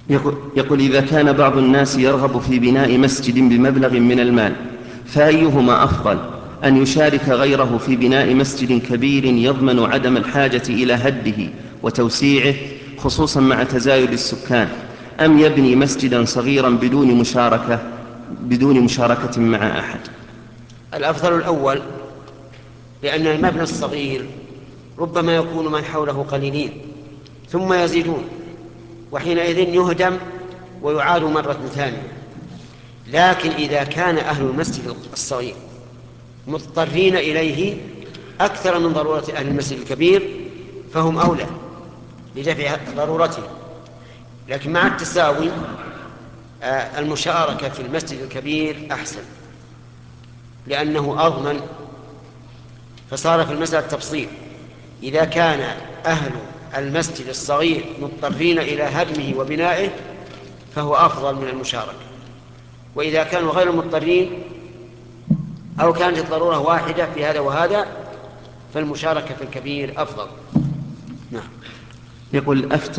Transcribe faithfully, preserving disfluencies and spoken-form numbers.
يقول, يقول إذا كان بعض الناس يرغب في بناء مسجد بمبلغ من المال فأيهما أفضل، أن يشارك غيره في بناء مسجد كبير يضمن عدم الحاجة إلى هده وتوسيعه خصوصا مع تزايد السكان، أم يبني مسجدا صغيرا بدون مشاركة بدون مشاركة مع أحد؟ الأفضل الأول، لأن المبنى الصغير ربما يكون من حوله قليلين ثم يزيدون، وحينئذ يهدم ويعاد مرة ثانية. لكن إذا كان أهل المسجد الصغير مضطرين إليه أكثر من ضرورة أهل المسجد الكبير فهم أولى لدفع ضرورته. لكن مع التساوي المشاركة في المسجد الكبير أحسن، لأنه أضمن. فصار في المسألة تفصيل: إذا كان أهل المسجد الصغير مضطرين إلى هدمه وبنائه فهو أفضل من المشاركة، وإذا كانوا غير مضطرين أو كانت الضرورة واحدة في هذا وهذا فالمشاركة في الكبير أفضل. نعم. يقول أفتى